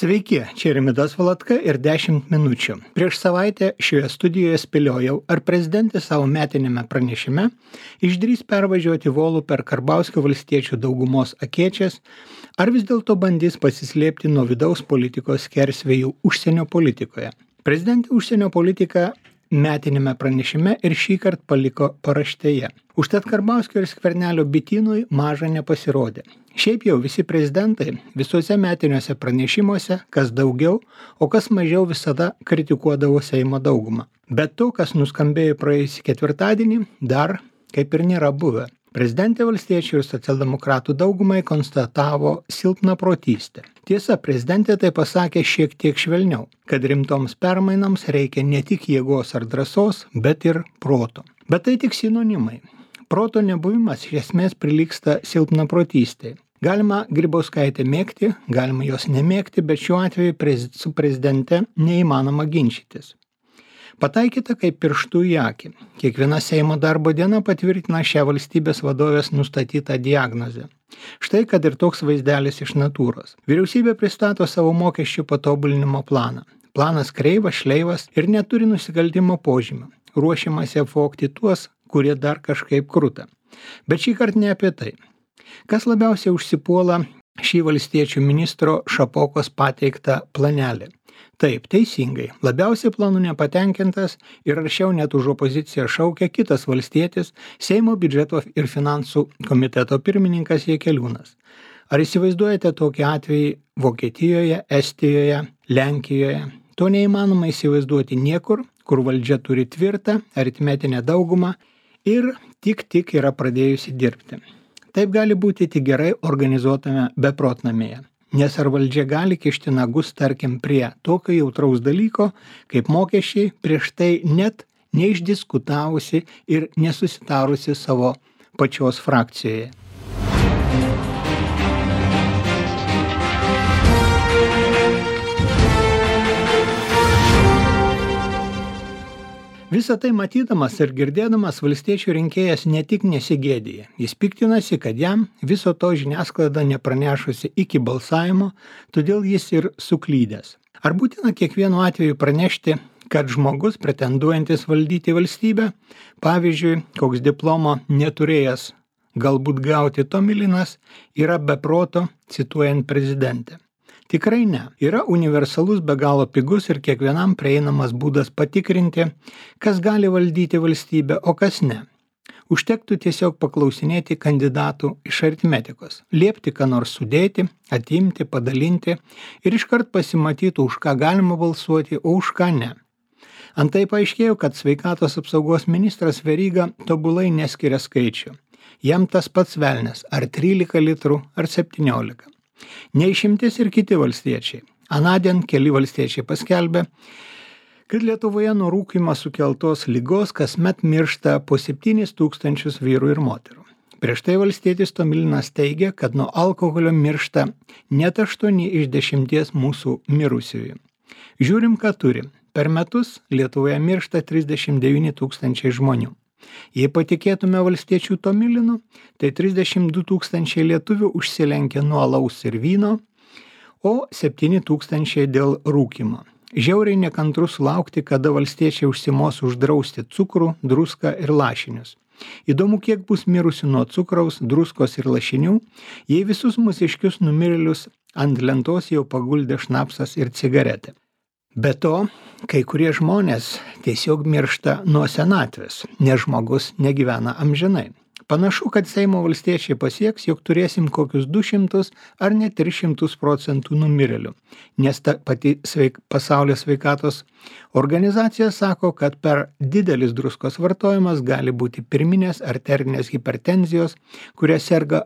Sveiki, čia Rimvydas Valatka ir 10 minučių. Prieš savaitę šioje studijoje spėliojau, ar prezidentė savo metinėme pranešime išdrįs pervažiuoti Volų per Karbauskio valstiečių daugumos akėčias, ar vis dėlto bandys pasislėpti nuo vidaus politikos skersvėjų užsienio politikoje. Prezidentė užsienio politiką metinėme pranešime ir šįkart paliko paraštėje. Užtat Karbauskio ir Skvernelio bitynui maža nepasirodė. Šiaip jau visi prezidentai visuose metiniuose pranešimuose, kas daugiau, o kas mažiau visada kritikuodavo Seimo daugumą. Bet to, kas nuskambėjo praėjusį ketvirtadienį, dar kaip ir nėra buvę. Prezidentė valstiečių ir socialdemokratų daugumai konstatavo silpną protystę. Tiesa, prezidentė tai pasakė šiek tiek švelniau, kad rimtoms permainoms reikia ne tik jėgos ar drąsos, bet ir proto. Bet tai tik sinonimai. Proto nebuvimas iš esmės prilygsta silpnaprotystei. Galima Grybauskaitę mėgti, galima jos nemėgti, bet šiuo atveju su prezidente neįmanoma ginčytis. Pataikyta kaip pirštų į akį. Kiekviena Seimo darbo diena patvirtina šią valstybės vadovės nustatytą diagnozę. Štai kad ir toks vaizdelis iš natūros. Vyriausybė pristato savo mokesčių patobulinimo planą. Planas kreivas, šleivas ir neturi nusikaltimo požymių. Ruošiamasi apvogti tuos, kurie dar kažkaip kruta. Bet šįkart ne apie tai. Kas labiausiai užsipuola šį valstiečių ministro Šapokos pateiktą planelį? Taip, teisingai. Labiausiai planu nepatenkintas ir aršiau net už opoziciją šaukia kitas valstietis, Seimo biudžeto ir finansų komiteto pirmininkas Jakeliūnas. Ar įsivaizduojate tokį atvejį Vokietijoje, Estijoje, Lenkijoje? To neįmanoma įsivaizduoti niekur, kur valdžia turi tvirtą aritmetinę daugumą ir tik yra pradėjusi dirbti. Taip gali būti tik gerai organizuotame beprotnamėje. Nes ar valdžia gali kišti nagus, tarkim, prie tokio jautraus dalyko, kaip mokesčiai, prieš tai net neišdiskutavusi ir nesusitarusi savo pačios frakcijoje. Visą tai matydamas ir girdėdamas valstiečių rinkėjas ne tik nesigėdija, jis piktinasi, kad jam viso to žiniasklaida nepranešusi iki balsavimo, todėl jis ir suklydęs. Ar būtina kiekvienu atveju pranešti, kad žmogus pretenduojantis valdyti valstybę, pavyzdžiui, koks diplomo neturėjęs galbūt gauti Tomilinas, yra beproto, cituojant prezidentę? Tikrai ne. Yra universalus, be galo pigus ir kiekvienam prieinamas būdas patikrinti, kas gali valdyti valstybę, o kas ne. Užtektų tiesiog paklausinėti kandidatų iš aritmetikos, liepti ką nors sudėti, atimti, padalinti ir iškart pasimatytų, už ką galima balsuoti, o už ką ne. Antai paaiškėjo, kad sveikatos apsaugos ministras Veryga tobulai neskiria skaičių. Jam tas pats velnias, ar 13 litrų, ar 17. Neišimtis ir kiti valstiečiai. Anadien keli valstiečiai paskelbė, kad Lietuvoje nuo rūkymo sukeltos ligos kasmet miršta po 7 000 vyrų ir moterų. Prieš tai valstietis Tomilinas teigia, kad nuo alkoholio miršta net 8 iš 10 mūsų mirusiųjų. Žiūrim, ką turim. Per metus Lietuvoje miršta 39 000 žmonių. Jei patikėtume valstiečių Tomilinu, tai 32 000 lietuvių užsilenkia nuo alaus ir vyno, o 7 000 dėl rūkymo. Žiauriai nekantru sulaukti, kada valstiečiai užsimos uždrausti cukrų, druską ir lašinius. Įdomu, kiek bus mirusių nuo cukraus, druskos ir lašinių, jei visus mūsiškius numirėlius ant lentos jau paguldė šnapsas ir cigaretė. Be to, kai kurie žmonės tiesiog miršta nuo senatvės, nes žmogus negyvena amžinai. Panašu, kad Seimo valstiečiai pasieks, jog turėsim kokius 200 ar net 300% numirėlių, nes ta pati pasaulio sveikatos organizacija sako, kad per didelis druskos vartojimas gali būti pirminės arterinės hipertenzijos, kuria serga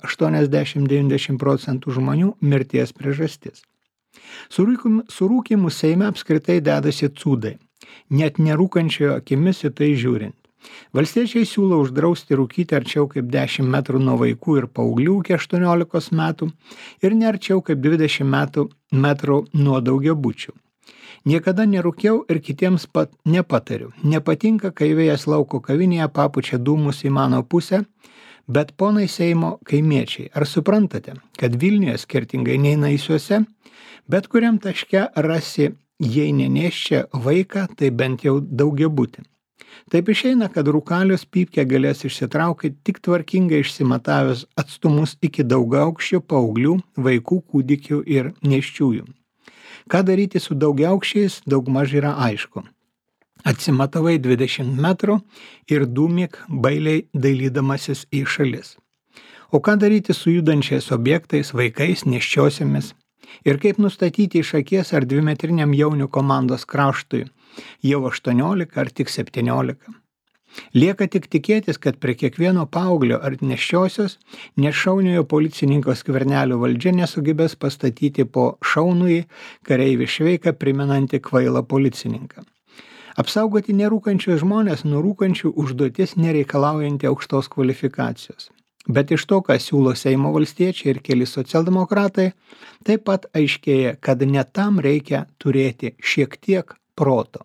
80-90% žmonių mirties priežastis. Su rūkymu Seime apskritai dedasi cūdai, net nerūkančiojo akimis į tai žiūrint. Valstiečiai siūlo uždrausti rūkyti arčiau kaip 10 metrų nuo vaikų ir paauglių iki 18 metų ir ne arčiau kaip 20 metrų nuo daugiabučių. Niekada nerūkiau ir kitiems nepatariu. Nepatinka, kai vėjas lauko kavinėje papučia dūmus į mano pusę, bet ponai Seimo kaimiečiai, ar suprantate, kad Vilniuje skirtingai nei Naisiuose, Bet kuriam taške rasi, jei ne nėščią vaiką, tai bent jau daugiabutį. Taip išeina, kad Rūkalius pypkę galės išsitraukti tik tvarkingai išsimatavęs atstumus iki daugiaaukščių paauglių, vaikų, kūdikių ir nėščiųjų. Ką daryti su daugiaaukščiais, daugmaž yra aišku. Atsimatavai 20 metrų ir dūmik bailiai dailydamasis į šalis. O ką daryti su judančiais objektais, vaikais, nėščiosiamis? Ir kaip nustatyti iš akies ar 2-metriniam jaunių komandos kraštui jau 18 ar tik 17. Lieka tik tikėtis, kad prie kiekvieno paauglio ar nėščiosios nešauniojo policininko Skvernelio valdžia nesugebės pastatyti po šaunųjį kareivį šveiką primenantį kvailą policininką. Apsaugoti nerūkančius žmonės nuo rūkančių užduotis nereikalaujanti aukštos kvalifikacijos. Bet iš to, ką siūlo Seimo valstiečiai ir keli socialdemokratai, taip pat aiškėja, kad net tam reikia turėti šiek tiek proto.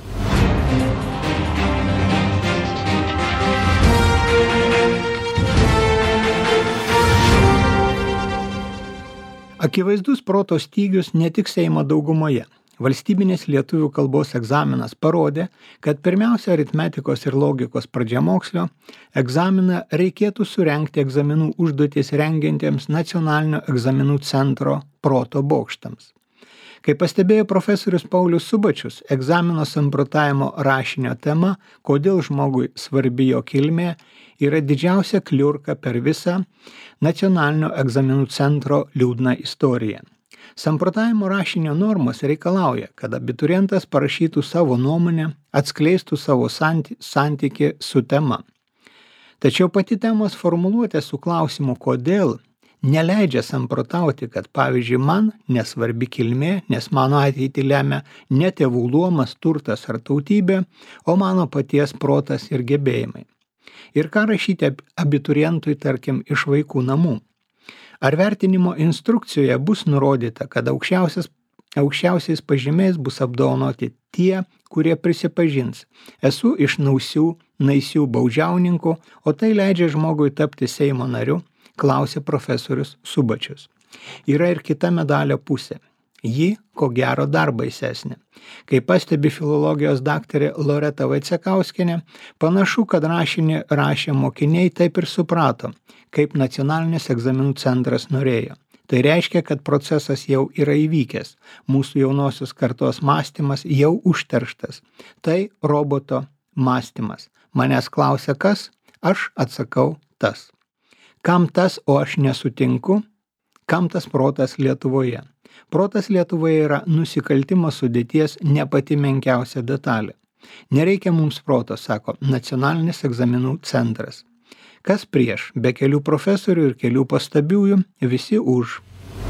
Akivaizdus proto stygius ne tik Seimo daugumoje. Valstybinis lietuvių kalbos egzaminas parodė, kad pirmiausia aritmetikos ir logikos pradžiamokslio egzaminą reikėtų surengti egzaminų užduotis rengiantiems Nacionalinio egzaminų centro proto bokštams. Kaip pastebėjo profesorius Paulius Subačius, egzamino samprotavimo rašinio tema, kodėl žmogui svarbi jo kilmė, yra didžiausia kliurka per visą Nacionalinio egzaminų centro liūdną istoriją. Samprotavimo rašinio normos reikalauja, kad abiturientas parašytų savo nuomonę, atskleistų savo santykį su tema. Tačiau pati temos formuluotė su klausimu kodėl neleidžia samprotauti, kad pavyzdžiui man nesvarbi kilmė, nes mano ateitį lemia ne tėvų luomas, turtas ar tautybė, o mano paties protas ir gebėjimai. Ir ką rašyti abiturientui, tarkim, iš vaikų namų? Ar vertinimo instrukcijoje bus nurodyta, kad aukščiausiais pažymiais bus apdovanoti tie, kurie prisipažins, esu iš naisių baudžiauninkų, o tai leidžia žmogui tapti Seimo nariu, klausė profesorius Subačius. Yra ir kita medalio pusė. Ji, ko gero, dar baisesnė. Kaip pastebi filologijos daktarė Loreta Vaicekauskienė, panašu, kad rašinį rašę mokiniai taip ir suprato, kaip Nacionalinis egzaminų centras norėjo. Tai reiškia, kad procesas jau yra įvykęs, mūsų jaunosios kartos mąstymas jau užterštas. Tai roboto mąstymas. Manęs klausia kas, aš atsakau tas. Kam tas, o aš nesutinku? Kam tas protas Lietuvoje? Protas Lietuvoje yra nusikaltimo sudėties ne pati menkiausia detalė. Nereikia mums proto, sako Nacionalinis egzaminų centras. Kas prieš, be kelių profesorių ir kelių pastabiųjų, visi už.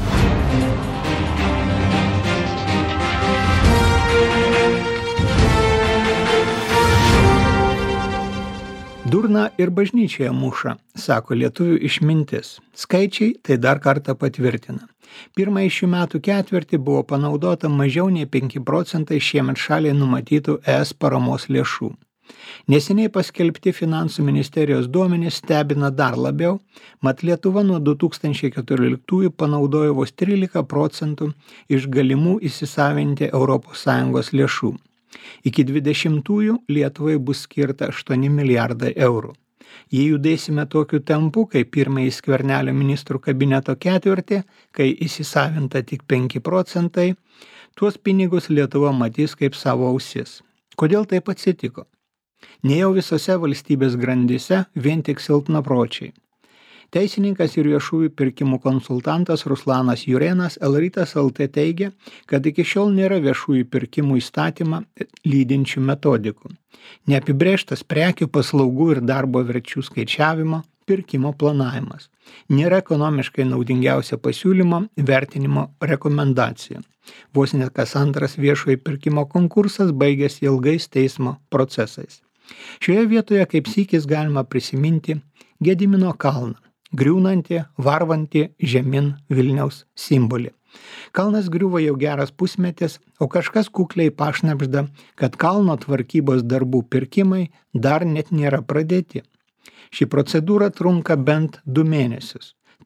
Durna ir bažnyčioje muša, sako lietuvių išmintis. Skaičiai tai dar kartą patvirtina. Pirmąjį šių metų ketvirtį buvo panaudota mažiau nei 5% šiemet šaliai numatytų ES paramos lėšų. Neseniai paskelbti finansų ministerijos duomenys stebina dar labiau, mat Lietuva nuo 2014 panaudojo vos 13% iš galimų įsisavinti ES lėšų. Iki 2020 Lietuvai bus skirta 8 milijardai eurų. Jei judėsime tokiu tempu, kaip pirmąjį Skvernelio ministrų kabineto ketvirtį, kai įsisavinta tik 5%, tuos pinigus Lietuva matys kaip savo ausis. Kodėl taip atsitiko? Nejau visose valstybės grandyse vien tik silpnapročiai. Teisininkas ir viešųjų pirkimų konsultantas Ruslanas Jurėnas L-Rytas LT teigia, kad iki šiol nėra viešųjų pirkimų įstatymą lydinčių metodikų. Neapibrėžtas prekių, paslaugų ir darbo verčių skaičiavimo, pirkimo planavimas. Nėra ekonomiškai naudingiausia pasiūlymo vertinimo rekomendacija. Vos net kas antras viešųjų pirkimo konkursas baigėsi ilgais teismo procesais. Šioje vietoje kaip sykis galima prisiminti Gedimino kalną, griūnantį, varvantį žemyn Vilniaus simbolį. Kalnas griuvo jau geras pusmetis, o kažkas kukliai pašnabžda, kad kalno tvarkybos darbų pirkimai dar net nėra pradėti. Ši procedūra trunka bent 2 mėnesius.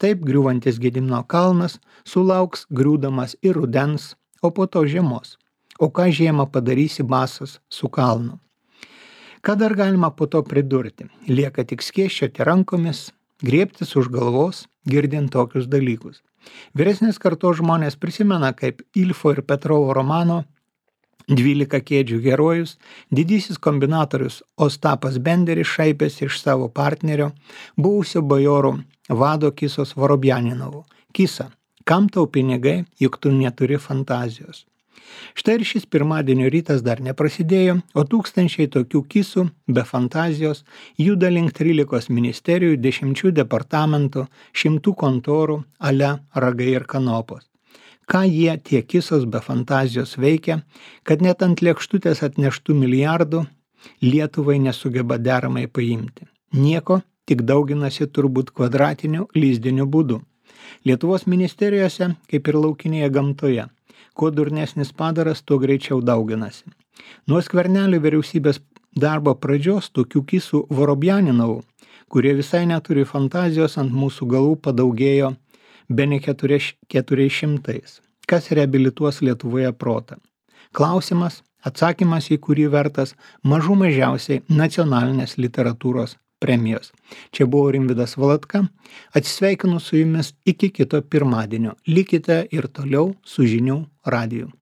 Taip griūvantis Gedimino kalnas sulauks griūdamas ir rudens, o po to žiemos. O ką žiemą padarysi basas su kalnu? Ką dar galima po to pridurti? Lieka tik skėsčioti rankomis, griebtis už galvos, girdint tokius dalykus. Vyresnės kartos žmonės prisimena, kaip Ilfo ir Petrovo romano 12 kėdžių herojus, didysis kombinatorius Ostapas Benderis šaipėsi iš savo partnerio, buvusio bajoro vado Kisos Vorobjaninovo. Kisa, kam tau pinigai, juk tu neturi fantazijos. Štai ir šis pirmadienio rytas dar neprasidėjo, o tūkstančiai tokių kisų be fantazijos juda link 13 ministerijų, 10 departamentų, 100 kontorų, ale ragai ir kanopos. Ką jie tie kisos be fantazijos veikia, kad net ant lėkštutės atneštų milijardų Lietuvai nesugeba deramai paimti. Nieko, tik dauginasi turbūt kvadratiniu lyzdiniu būdu. Lietuvos ministerijose, kaip ir laukinėje gamtoje, kuo durnesnis padaras, tuo greičiau dauginasi. Nuo Skvernelio vyriausybės darbo pradžios tokių kisų Vorobjaninovų, kurie visai neturi fantazijos, ant mūsų galvų padaugėjo bene 400. Kas reabilituos Lietuvoje protą? Klausimas, atsakymas į kurį vertas mažų mažiausiai nacionalinės literatūros premijos. Čia buvo Rimvydas Valatka. Atsisveikinu su jumis iki kito pirmadienio. Likite ir toliau su žinių radiju.